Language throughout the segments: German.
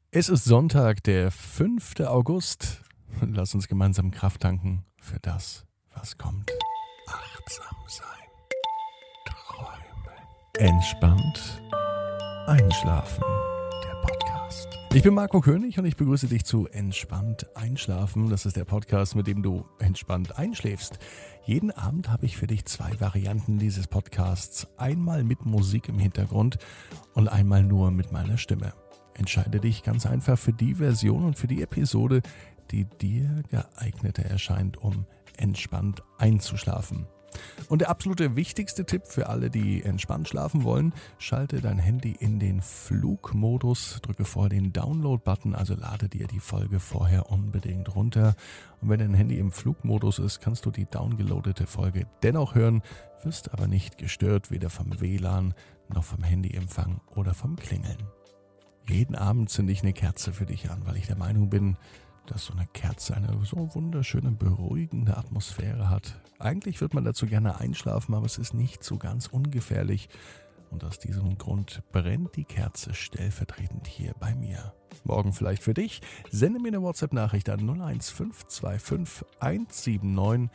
Es ist Sonntag, der 5. August. Lass uns gemeinsam Kraft tanken für das, was kommt. Achtsam sein, träumen, entspannt einschlafen. Der Podcast. Ich bin Marco König und ich begrüße dich zu Entspannt einschlafen. Das ist der Podcast, mit dem du entspannt einschläfst. Jeden Abend habe ich für dich zwei Varianten dieses Podcasts. Einmal mit Musik im Hintergrund und einmal nur mit meiner Stimme. Entscheide dich ganz einfach für die Version und für die Episode, die dir geeigneter erscheint, um entspannt einzuschlafen. Und der absolute wichtigste Tipp für alle, die entspannt schlafen wollen: Schalte dein Handy in den Flugmodus, drücke vorher den Download-Button, also lade dir die Folge vorher unbedingt runter. Und wenn dein Handy im Flugmodus ist, kannst du die downgeloadete Folge dennoch hören, wirst aber nicht gestört, weder vom WLAN noch vom Handyempfang oder vom Klingeln. Jeden Abend zünde ich eine Kerze für dich an, weil ich der Meinung bin, dass so eine Kerze eine so wunderschöne, beruhigende Atmosphäre hat. Eigentlich wird man dazu gerne einschlafen, aber es ist nicht so ganz ungefährlich. Und aus diesem Grund brennt die Kerze stellvertretend hier bei mir. Morgen vielleicht für dich. Sende mir eine WhatsApp-Nachricht an 01525 179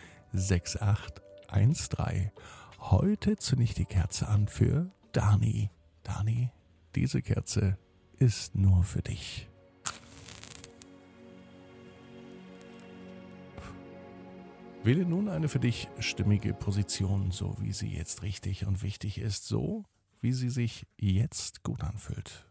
6813. Heute zünde ich die Kerze an für Dani. Dani, diese Kerze ist nur für dich. Wähle nun eine für dich stimmige Position, so wie sie jetzt richtig und wichtig ist, so wie sie sich jetzt gut anfühlt.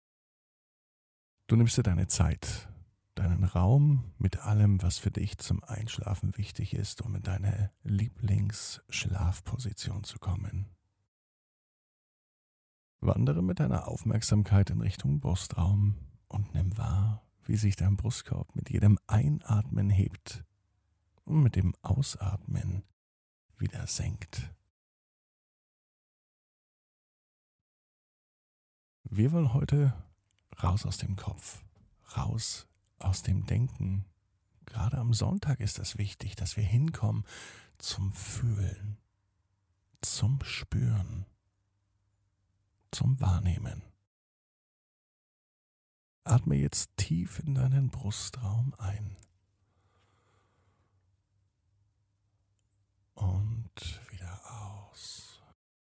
Du nimmst dir deine Zeit, deinen Raum mit allem, was für dich zum Einschlafen wichtig ist, um in deine Lieblingsschlafposition zu kommen. Wandere mit deiner Aufmerksamkeit in Richtung Brustraum und nimm wahr, wie sich dein Brustkorb mit jedem Einatmen hebt und mit dem Ausatmen wieder senkt. Wir wollen heute raus aus dem Kopf, raus aus dem Denken. Gerade am Sonntag ist es wichtig, dass wir hinkommen zum Fühlen, zum Spüren, zum Wahrnehmen. Atme jetzt tief in deinen Brustraum ein und wieder aus.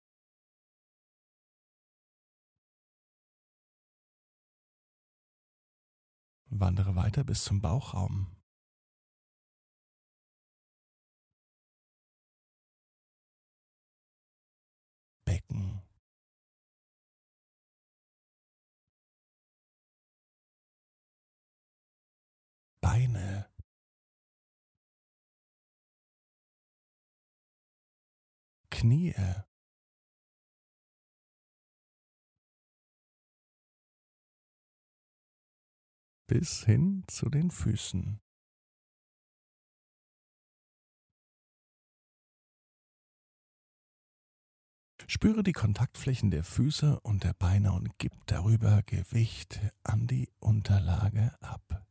Wandere weiter bis zum Bauchraum. Becken, Beine, Knie, bis hin zu den Füßen. Spüre die Kontaktflächen der Füße und der Beine und gib darüber Gewicht an die Unterlage ab.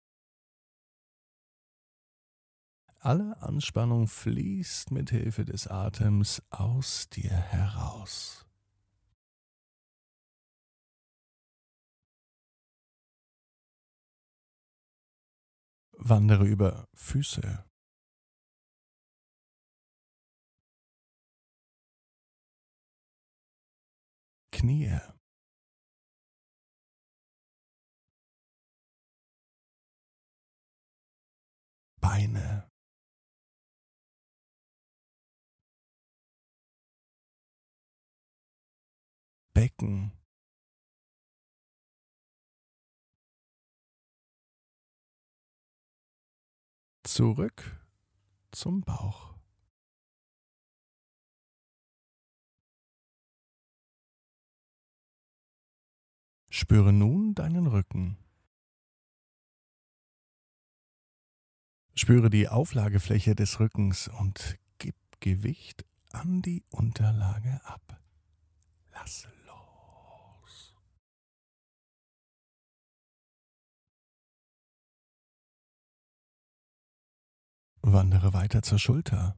Alle Anspannung fließt mit Hilfe des Atems aus dir heraus. Wandere über Füße, Knie, Beine, Becken, zurück zum Bauch. Spüre nun deinen Rücken. Spüre die Auflagefläche des Rückens und gib Gewicht an die Unterlage ab. Lass los. Wandere weiter zur Schulter.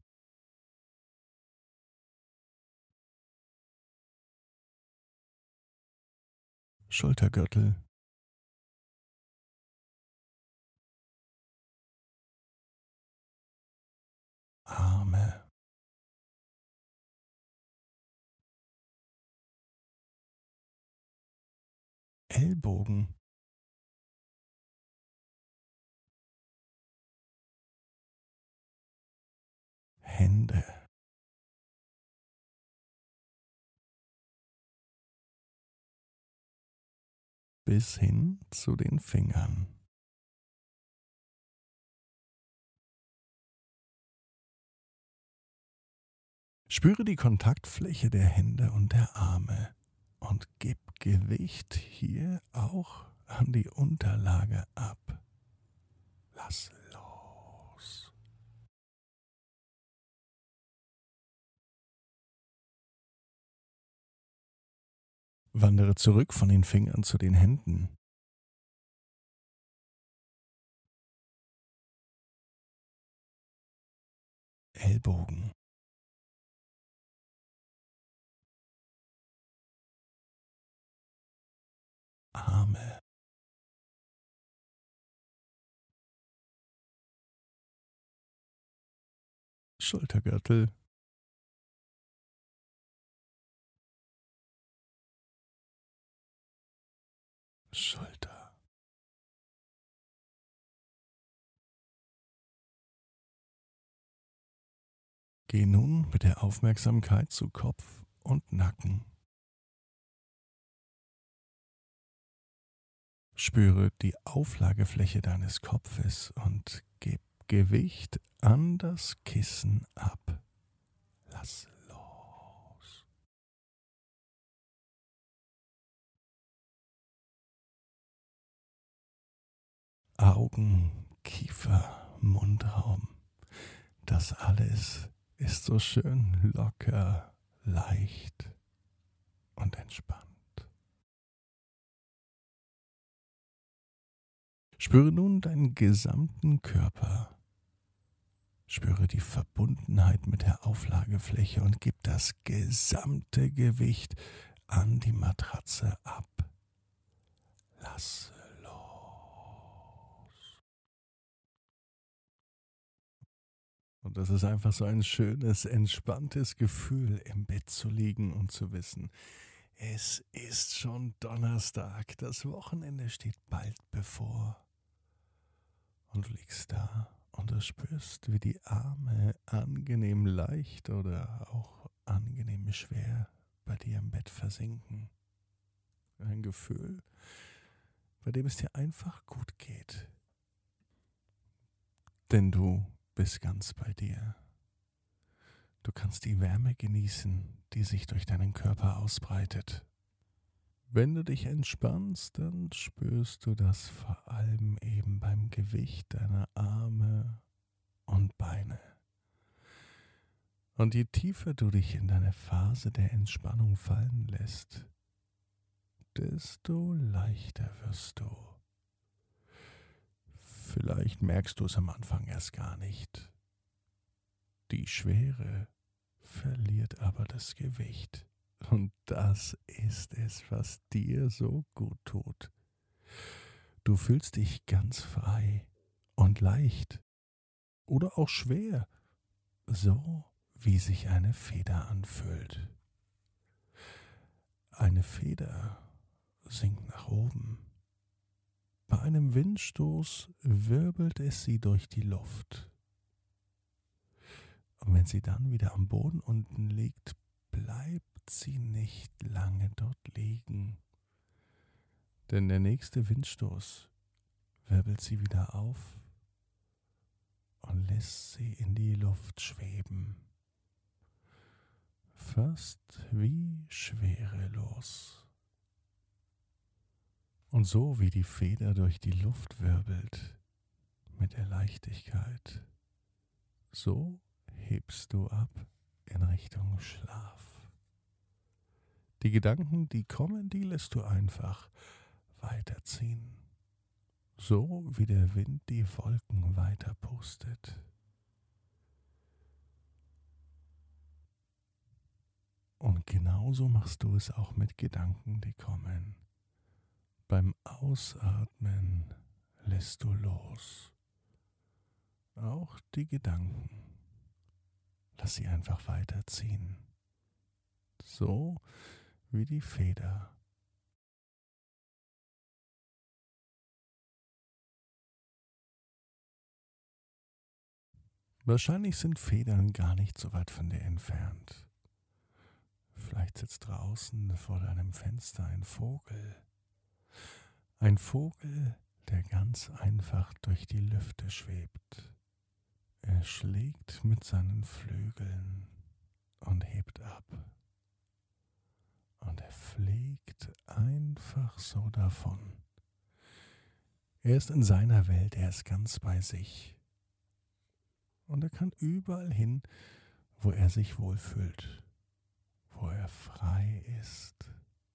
Schultergürtel, Ellbogen, Hände, bis hin zu den Fingern. Spüre die Kontaktfläche der Hände und der Arme und gib Gewicht hier auch an die Unterlage ab. Lass los. Wandere zurück von den Fingern zu den Händen. Ellbogen, Arme, Schultergürtel, Schulter. Geh nun mit der Aufmerksamkeit zu Kopf und Nacken. Spüre die Auflagefläche deines Kopfes und gib Gewicht an das Kissen ab. Lass los. Augen, Kiefer, Mundraum. Das alles ist so schön locker, leicht und entspannt. Spüre nun deinen gesamten Körper. Spüre die Verbundenheit mit der Auflagefläche und gib das gesamte Gewicht an die Matratze ab. Lass los. Und das ist einfach so ein schönes, entspanntes Gefühl, im Bett zu liegen und zu wissen, es ist schon Donnerstag, das Wochenende steht bald bevor. Und du liegst da und du spürst, wie die Arme angenehm leicht oder auch angenehm schwer bei dir im Bett versinken. Ein Gefühl, bei dem es dir einfach gut geht. Denn du bist ganz bei dir. Du kannst die Wärme genießen, die sich durch deinen Körper ausbreitet. Wenn du dich entspannst, dann spürst du das vor allem eben beim Gewicht deiner Arme und Beine. Und je tiefer du dich in deine Phase der Entspannung fallen lässt, desto leichter wirst du. Vielleicht merkst du es am Anfang erst gar nicht. Die Schwere verliert aber das Gewicht. Und das ist es, was dir so gut tut. Du fühlst dich ganz frei und leicht oder auch schwer, so wie sich eine Feder anfühlt. Eine Feder sinkt nach oben. Bei einem Windstoß wirbelt es sie durch die Luft. Und wenn sie dann wieder am Boden unten liegt, bleibt sie nicht lange dort liegen. Denn der nächste Windstoß wirbelt sie wieder auf und lässt sie in die Luft schweben. Fast wie schwerelos. Und so wie die Feder durch die Luft wirbelt, mit der Leichtigkeit, so hebst du ab in Richtung Schlaf. Die Gedanken, die kommen, die lässt du einfach weiterziehen. So wie der Wind die Wolken weiter pustet. Und genauso machst du es auch mit Gedanken, die kommen. Beim Ausatmen lässt du los. Auch die Gedanken. Lass sie einfach weiterziehen. So wie die Feder Wahrscheinlich sind Federn gar nicht so weit von dir entfernt. Vielleicht sitzt draußen vor deinem Fenster ein Vogel. Ein Vogel, der ganz einfach durch die Lüfte schwebt. Er schlägt mit seinen Flügeln und hebt ab. Und er fliegt einfach so davon. Er ist in seiner Welt, er ist ganz bei sich. Und er kann überall hin, wo er sich wohlfühlt, wo er frei ist.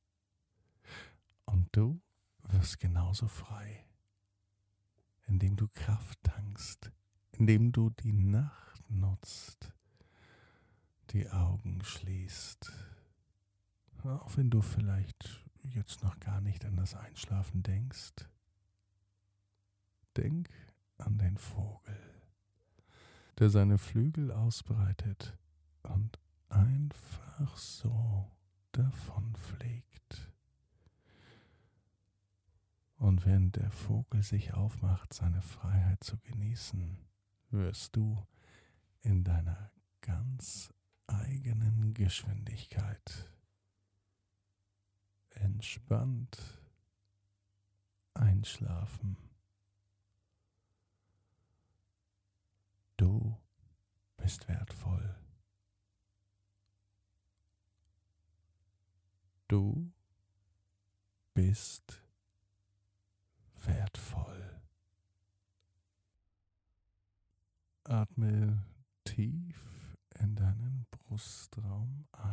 Und du wirst genauso frei, indem du Kraft tankst, indem du die Nacht nutzt, die Augen schließt. Auch wenn du vielleicht jetzt noch gar nicht an das Einschlafen denkst. Denk an den Vogel, der seine Flügel ausbreitet und einfach so davon fliegt. Und während der Vogel sich aufmacht, seine Freiheit zu genießen, wirst du in deiner ganz eigenen Geschwindigkeit entspannt einschlafen. Du bist wertvoll. Du bist wertvoll. Atme tief in deinen Brustraum ein.